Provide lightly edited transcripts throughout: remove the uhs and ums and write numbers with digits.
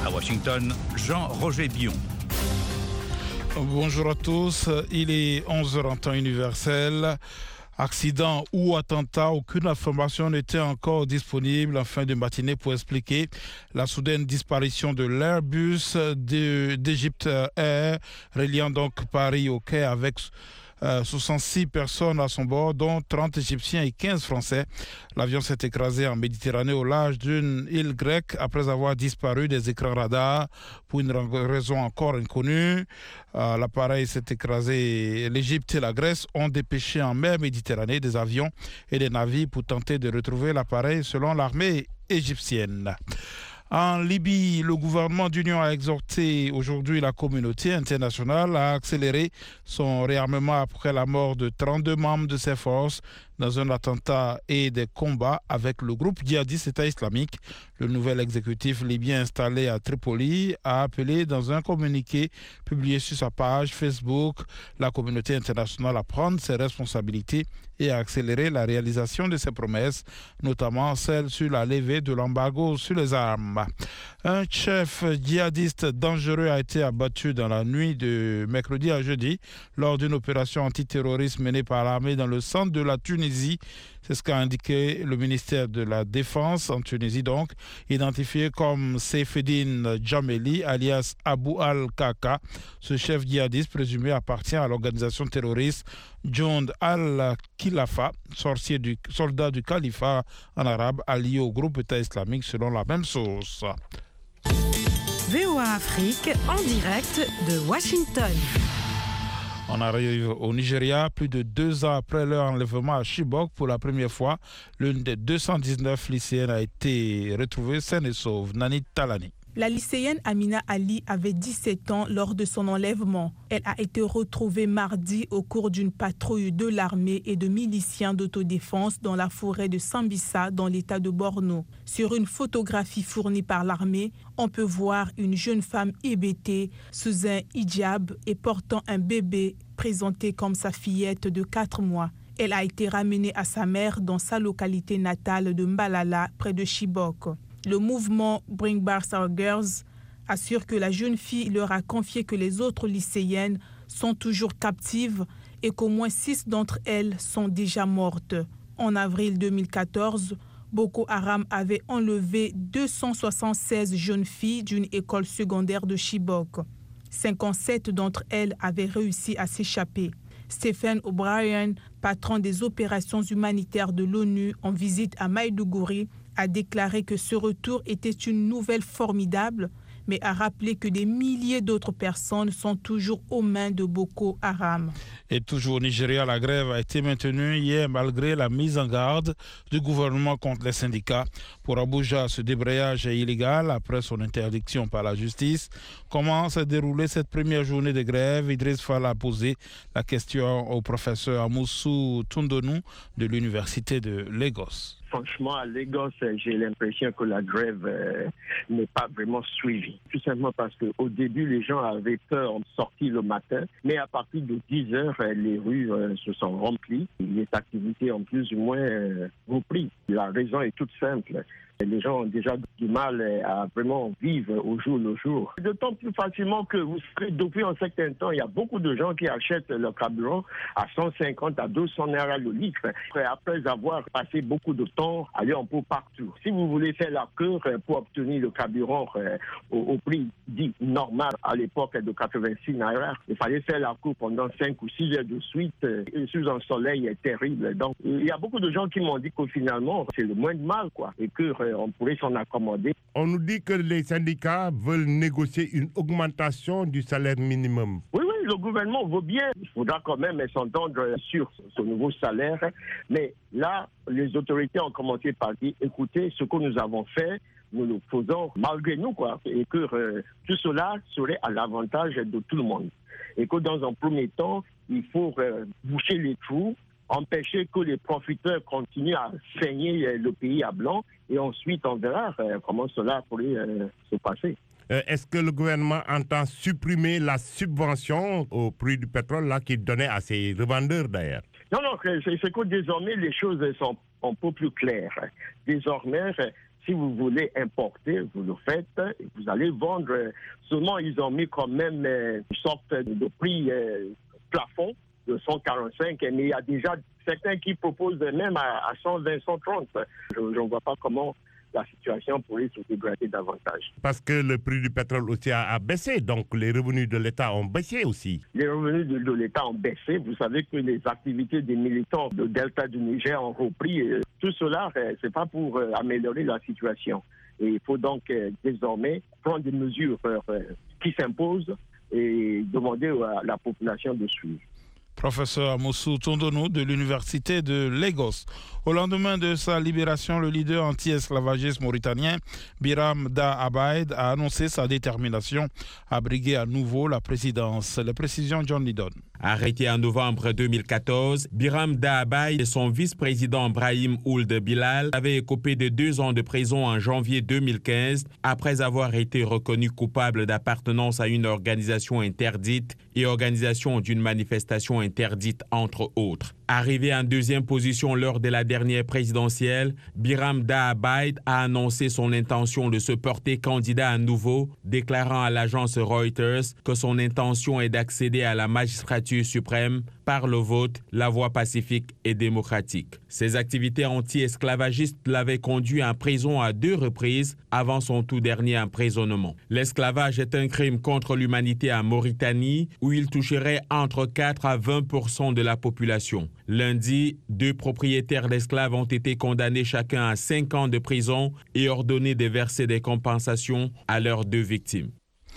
À Washington, Jean-Roger Bion. Bonjour à tous, il est 11h en temps universel. Accident ou attentat, aucune information n'était encore disponible en fin de matinée pour expliquer la soudaine disparition de l'Airbus d'Egypt Air, reliant donc Paris au Caire avec 66 personnes à son bord, dont 30 Égyptiens et 15 Français. L'avion s'est écrasé en Méditerranée au large d'une île grecque après avoir disparu des écrans radars pour une raison encore inconnue. L'appareil s'est écrasé. L'Égypte et la Grèce ont dépêché en mer Méditerranée des avions et des navires pour tenter de retrouver l'appareil selon l'armée égyptienne. En Libye, le gouvernement d'union a exhorté aujourd'hui la communauté internationale à accélérer son réarmement après la mort de 32 membres de ses forces dans un attentat et des combats avec le groupe djihadiste État islamique. Le nouvel exécutif libyen installé à Tripoli a appelé dans un communiqué publié sur sa page Facebook la communauté internationale à prendre ses responsabilités et à accélérer la réalisation de ses promesses, notamment celle sur la levée de l'embargo sur les armes. Un chef djihadiste dangereux a été abattu dans la nuit de mercredi à jeudi lors d'une opération antiterroriste menée par l'armée dans le centre de la Tunisie. C'est ce qu'a indiqué le ministère de la Défense en Tunisie, donc, identifié comme Seyfeddine Djameli, alias Abu al-Kaka. Ce chef djihadiste présumé appartient à l'organisation terroriste Jund al-Khilafa, soldat du califat en arabe, allié au groupe État islamique selon la même source. VOA Afrique en direct de Washington. On arrive au Nigeria, plus de 2 ans après leur enlèvement à Chibok. Pour la première fois, l'une des 219 lycéennes a été retrouvée saine et sauve. Nani Talani. La lycéenne Amina Ali avait 17 ans lors de son enlèvement. Elle a été retrouvée mardi au cours d'une patrouille de l'armée et de miliciens d'autodéfense dans la forêt de Sambisa, dans l'état de Borno. Sur une photographie fournie par l'armée, on peut voir une jeune femme hébétée sous un hijab et portant un bébé présenté comme sa fillette de 4 mois. Elle a été ramenée à sa mère dans sa localité natale de Mbalala, près de Chibok. Le mouvement Bring Back Our Girls assure que la jeune fille leur a confié que les autres lycéennes sont toujours captives et qu'au moins 6 d'entre elles sont déjà mortes. En avril 2014, Boko Haram avait enlevé 276 jeunes filles d'une école secondaire de Chibok. 57 d'entre elles avaient réussi à s'échapper. Stephen O'Brien, patron des opérations humanitaires de l'ONU en visite à Maïdougouri, a déclaré que ce retour était une nouvelle formidable, mais a rappelé que des milliers d'autres personnes sont toujours aux mains de Boko Haram. Et toujours au Nigeria, la grève a été maintenue hier malgré la mise en garde du gouvernement contre les syndicats. Pour Abuja, ce débrayage est illégal après son interdiction par la justice. Comment s'est déroulée cette première journée de grève? Idriss Fall a posé la question au professeur Amoussou Tundonou de l'université de Lagos. Franchement, à Lagos, j'ai l'impression que la grève n'est pas vraiment suivie. Tout simplement parce qu'au début, les gens avaient peur de sortir le matin, mais à partir de 10 heures, les rues se sont remplies. Les activités ont plus ou moins repris. La raison est toute simple. Les gens ont déjà du mal à vraiment vivre au jour le jour. D'autant plus facilement que vous savez, depuis un certain temps, il y a beaucoup de gens qui achètent leur carburant à 150 à 200 naira le litre. Après avoir passé beaucoup de temps à aller un peu partout. Si vous voulez faire la queue pour obtenir le carburant au prix dit normal à l'époque de 86 naira, il fallait faire la queue pendant 5 ou 6 heures de suite sous un soleil terrible. Donc il y a beaucoup de gens qui m'ont dit que finalement c'est le moins de mal, quoi, et que on pourrait s'en accommoder. On nous dit que les syndicats veulent négocier une augmentation du salaire minimum. Oui, le gouvernement veut bien. Il faudra quand même s'entendre sur ce nouveau salaire. Mais là, les autorités ont commencé par dire, écoutez, ce que nous avons fait, nous le faisons malgré nous, quoi. Et que tout cela serait à l'avantage de tout le monde. Et que dans un premier temps, il faut boucher les trous, empêcher que les profiteurs continuent à saigner le pays à blanc, et ensuite on verra comment cela pourrait se passer. Est-ce que le gouvernement entend supprimer la subvention au prix du pétrole là qu'il donnait à ses revendeurs d'ailleurs? Non, c'est que désormais les choses sont un peu plus claires. Désormais, Si vous voulez importer, vous le faites, et vous allez vendre. Seulement, ils ont mis quand même une sorte de prix plafond de 145, mais il y a déjà certains qui proposent même à 120, 130. Je ne vois pas comment la situation pourrait se dégrader davantage. Parce que le prix du pétrole aussi a baissé, donc les revenus de l'État ont baissé aussi. Les revenus de l'État ont baissé. Vous savez que les activités des militants de Delta du Niger ont repris. Tout cela, ce n'est pas pour améliorer la situation. Et il faut donc désormais prendre des mesures qui s'imposent et demander à la population de suivre. Professeur Moussou Tondonou de l'Université de Lagos. Au lendemain de sa libération, le leader anti-esclavagiste mauritanien Biram Da Abaid a annoncé sa détermination à briguer à nouveau la présidence. Les précisions, John Lidon. Arrêté en novembre 2014, Biram Da Abaid et son vice-président Brahim Ould Bilal avaient écopé de 2 ans de prison en janvier 2015 après avoir été reconnus coupables d'appartenance à une organisation interdite et organisation d'une manifestation interdite, entre autres. Arrivé en 2e position lors de la dernière présidentielle, Biram Da Abaid a annoncé son intention de se porter candidat à nouveau, déclarant à l'agence Reuters que son intention est d'accéder à la magistrature suprême par le vote, la voie pacifique et démocratique. Ses activités anti-esclavagistes l'avaient conduit en prison à 2 reprises avant son tout dernier emprisonnement. L'esclavage est un crime contre l'humanité en Mauritanie où il toucherait entre 4 à 20% de la population. Lundi, 2 propriétaires d'esclaves ont été condamnés chacun à 5 ans de prison et ordonnés de verser des compensations à leurs 2 victimes.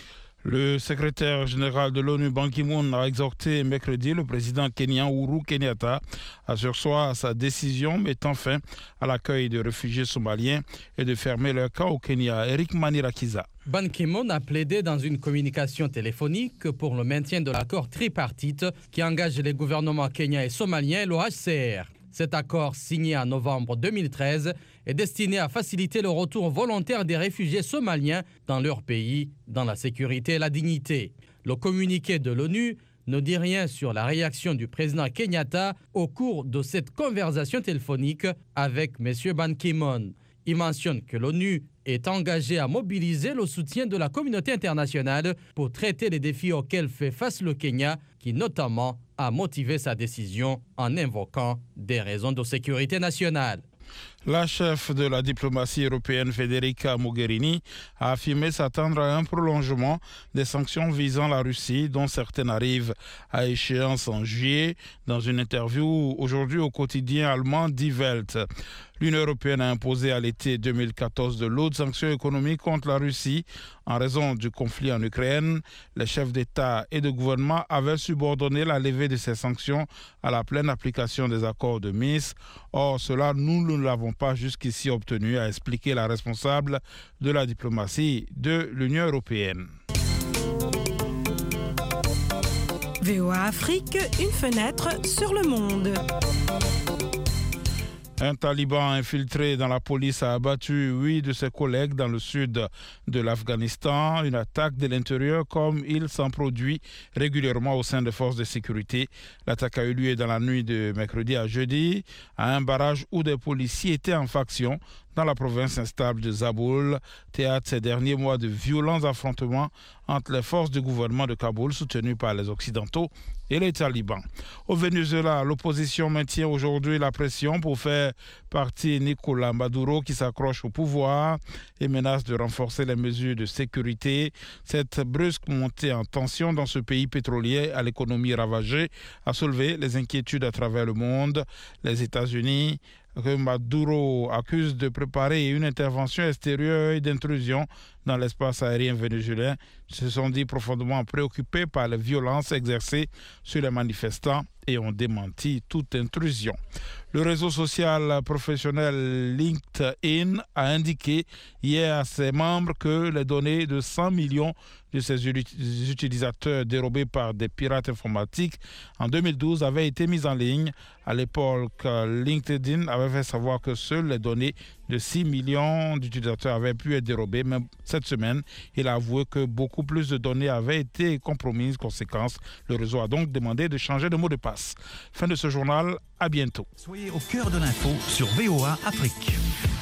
Le secrétaire général de l'ONU, Ban Ki-moon, a exhorté mercredi le président kenyan Uhuru Kenyatta à surseoir à sa décision mettant fin à l'accueil de réfugiés somaliens et de fermer leur camp au Kenya. Eric Manirakiza. Ban Ki-moon a plaidé dans une communication téléphonique pour le maintien de l'accord tripartite qui engage les gouvernements kenyans et somaliens et l'OHCR. Cet accord, signé en novembre 2013, est destiné à faciliter le retour volontaire des réfugiés somaliens dans leur pays, dans la sécurité et la dignité. Le communiqué de l'ONU ne dit rien sur la réaction du président Kenyatta au cours de cette conversation téléphonique avec M. Ban Ki-moon. Il mentionne que l'ONU est engagée à mobiliser le soutien de la communauté internationale pour traiter les défis auxquels fait face le Kenya, qui notamment a motivé sa décision en invoquant des raisons de sécurité nationale. La chef de la diplomatie européenne, Federica Mogherini, a affirmé s'attendre à un prolongement des sanctions visant la Russie, dont certaines arrivent à échéance en juillet, dans une interview aujourd'hui au quotidien allemand Die Welt. L'Union européenne a imposé à l'été 2014 de lourdes sanctions économiques contre la Russie en raison du conflit en Ukraine. Les chefs d'État et de gouvernement avaient subordonné la levée de ces sanctions à la pleine application des accords de Minsk. Or, cela, nous ne l'avons pas jusqu'ici obtenu, a expliqué la responsable de la diplomatie de l'Union européenne. VOA Afrique, une fenêtre sur le monde. Un taliban infiltré dans la police a abattu 8 de ses collègues dans le sud de l'Afghanistan. Une attaque de l'intérieur comme il s'en produit régulièrement au sein des forces de sécurité. L'attaque a eu lieu dans la nuit de mercredi à jeudi à un barrage où des policiers étaient en faction dans la province instable de Zaboul, théâtre ces derniers mois de violents affrontements entre les forces du gouvernement de Kaboul soutenues par les Occidentaux et les talibans. Au Venezuela, l'opposition maintient aujourd'hui la pression pour faire partir Nicolás Maduro qui s'accroche au pouvoir et menace de renforcer les mesures de sécurité. Cette brusque montée en tension dans ce pays pétrolier à l'économie ravagée a soulevé les inquiétudes à travers le monde. Les États-Unis, que Maduro accuse de préparer une intervention extérieure et d'intrusion dans l'espace aérien vénézuélien, se sont dit profondément préoccupés par les violences exercées sur les manifestants et ont démenti toute intrusion. Le réseau social professionnel LinkedIn a indiqué hier à ses membres que les données de 100 millions de ses utilisateurs dérobés par des pirates informatiques en 2012 avaient été mises en ligne. À l'époque, LinkedIn avait fait savoir que seules les données de 6 millions d'utilisateurs avaient pu être dérobées. Mais cette semaine, il a avoué que beaucoup plus de données avaient été compromises. Conséquence, le réseau a donc demandé de changer de mot de passe. Fin de ce journal, à bientôt. Soyez au cœur de l'info sur VOA Afrique.